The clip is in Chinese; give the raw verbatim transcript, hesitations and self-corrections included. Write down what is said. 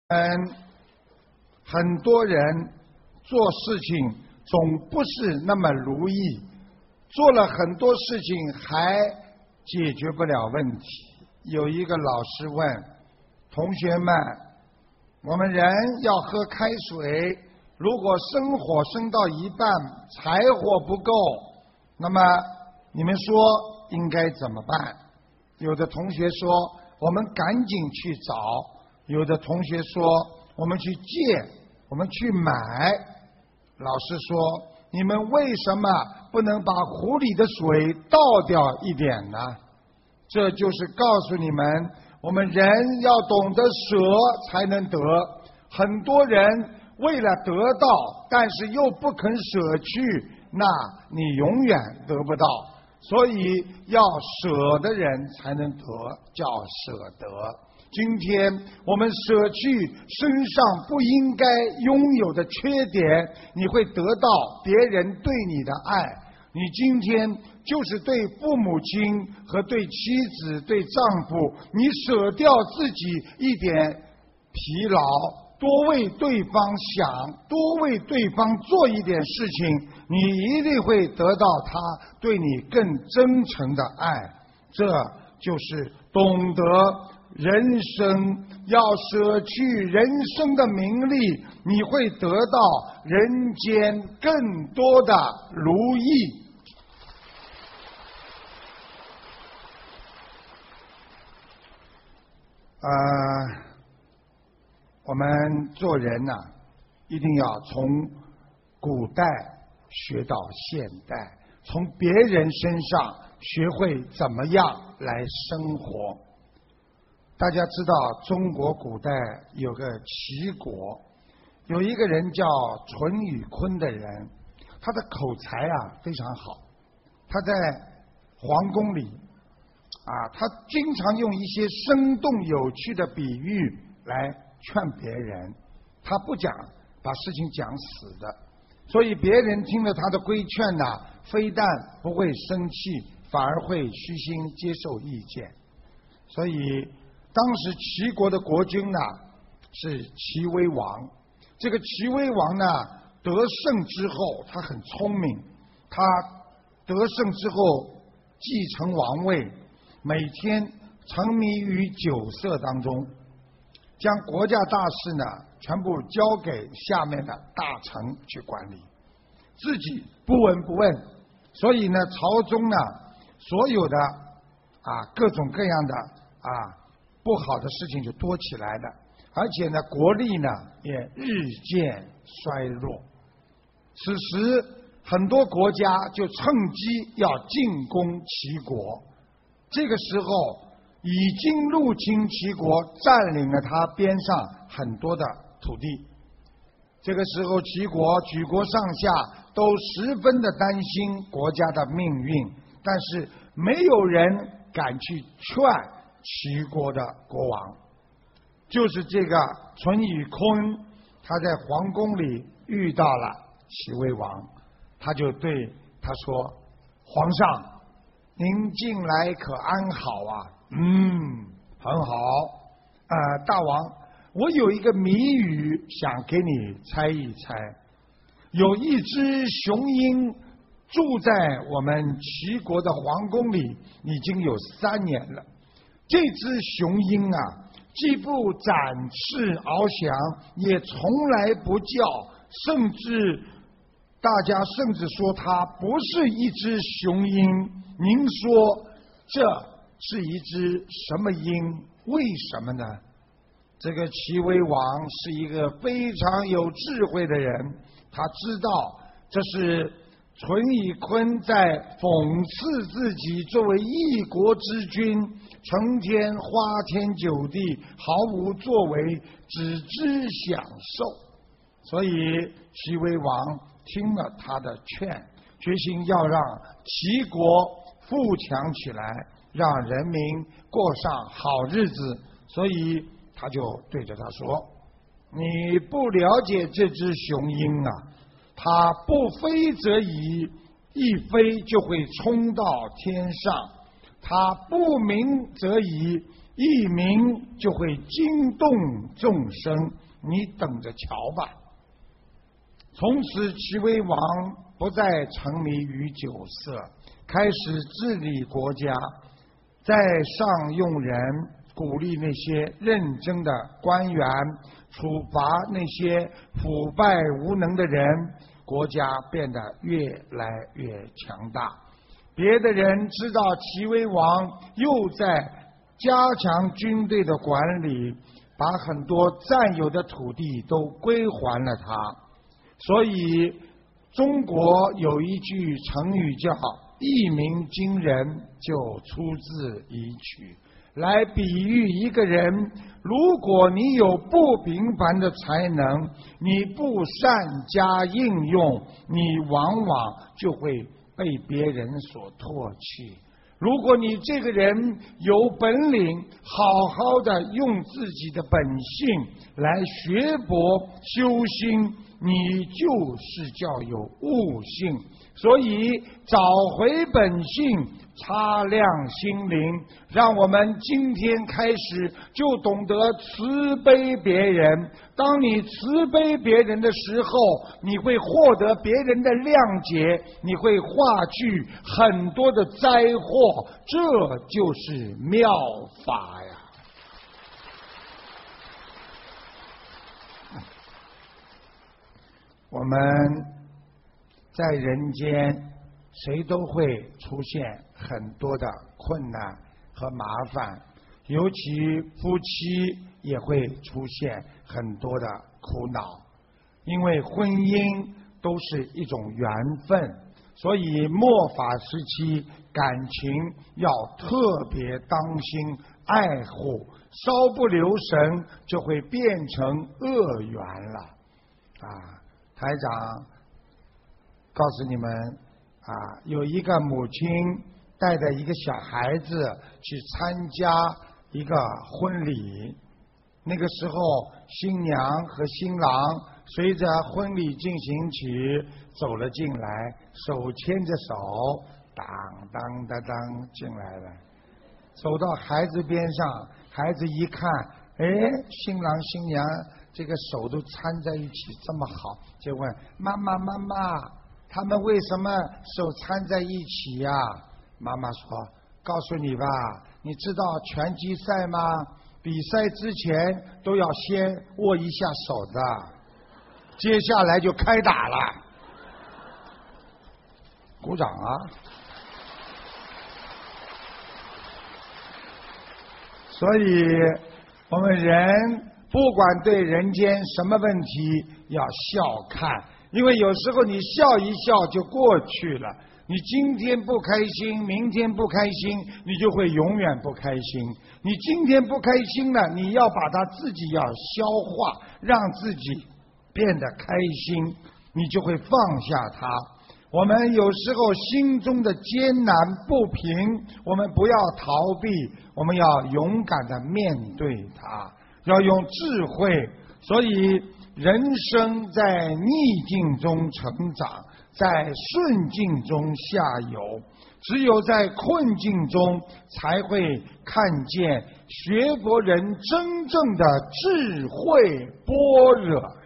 嗯，很多人做事情总不是那么如意，做了很多事情还解决不了问题。有一个老师问同学们，我们人要喝开水，如果生火生到一半，柴火不够，那么你们说应该怎么办？有的同学说我们赶紧去找，有的同学说我们去借，我们去买。老师说你们为什么不能把壶里的水倒掉一点呢？这就是告诉你们，我们人要懂得舍才能得。很多人为了得到，但是又不肯舍去，那你永远得不到。所以要舍的人才能得，叫舍得。今天我们舍去身上不应该拥有的缺点，你会得到别人对你的爱。你今天就是对父母亲和对妻子对丈夫，你舍掉自己一点疲劳，多为对方想，多为对方做一点事情，你一定会得到他对你更真诚的爱。这就是懂得人生，要舍去人生的名利，你会得到人间更多的如意。呃，我们做人呐、啊，一定要从古代学到现代，从别人身上学会怎么样来生活。大家知道中国古代有个齐国，有一个人叫淳于髡的人，他的口才啊非常好，他在皇宫里啊，他经常用一些生动有趣的比喻来劝别人，他不讲把事情讲死的，所以别人听了他的规劝呢、啊，非但不会生气，反而会虚心接受意见。所以当时齐国的国君呢是齐威王，这个齐威王呢得胜之后，他很聪明，他得胜之后继承王位，每天沉迷于酒色当中，将国家大事呢全部交给下面的大臣去管理，自己不闻不问。所以呢，朝中呢所有的啊各种各样的啊不好的事情就多起来了，而且呢国力呢也日渐衰弱。此时很多国家就趁机要进攻齐国，这个时候已经入侵齐国，占领了他边上很多的土地。这个时候齐国举国上下都十分的担心国家的命运，但是没有人敢去劝齐国的国王。就是这个淳于髡，他在皇宫里遇到了齐威王，他就对他说：皇上，您近来可安好啊？嗯，很好。呃，大王，我有一个谜语想给你猜一猜。有一只雄鹰住在我们齐国的皇宫里已经有三年了，这只雄鹰啊，既不展翅翱翔，也从来不叫，甚至大家甚至说它不是一只雄鹰。您说这是一只什么鹰？为什么呢？这个齐威王是一个非常有智慧的人，他知道这是淳于髡在讽刺自己作为一国之君，成天花天酒地，毫无作为，只知享受。所以齐威王听了他的劝，决心要让齐国富强起来，让人民过上好日子。所以他就对着他说：你不了解这只雄鹰啊，它不飞则已，一飞就会冲到天上；它不鸣则已， 一鸣就会惊动众生，你等着瞧吧。从此齐威王不再沉迷于酒色，开始治理国家，在上用人，鼓励那些认真的官员，处罚那些腐败无能的人，国家变得越来越强大。别的人知道齐威王又在加强军队的管理，把很多占有的土地都归还了他。所以中国有一句成语叫一鸣惊人，就出自一曲，来比喻一个人，如果你有不平凡的才能，你不善加应用，你往往就会被别人所唾弃。如果你这个人有本领，好好的用自己的本性来学博修心，你就是叫有悟性。所以找回本性，擦亮心灵，让我们今天开始就懂得慈悲别人。当你慈悲别人的时候，你会获得别人的谅解，你会化去很多的灾祸，这就是妙法呀。我们在人间谁都会出现很多的困难和麻烦，尤其夫妻也会出现很多的苦恼，因为婚姻都是一种缘分，所以末法时期感情要特别当心爱护，稍不留神就会变成恶缘了啊！台长告诉你们啊，有一个母亲带着一个小孩子去参加一个婚礼，那个时候新娘和新郎随着婚礼进行曲走了进来，手牵着手，当当当当进来了，走到孩子边上，孩子一看，哎，新郎新娘这个手都搀在一起这么好，就问妈妈妈妈，他们为什么手搀在一起呀？妈妈说，告诉你吧，你知道拳击赛吗？比赛之前都要先握一下手的，接下来就开打了。鼓掌啊！所以我们人不管对人间什么问题要笑看，因为有时候你笑一笑就过去了，你今天不开心，明天不开心，你就会永远不开心。你今天不开心了，你要把它自己要消化，让自己变得开心，你就会放下它。我们有时候心中的艰难不平，我们不要逃避，我们要勇敢地面对它，要用智慧。所以人生在逆境中成长，在顺境中下游，只有在困境中才会看见学佛人真正的智慧般若。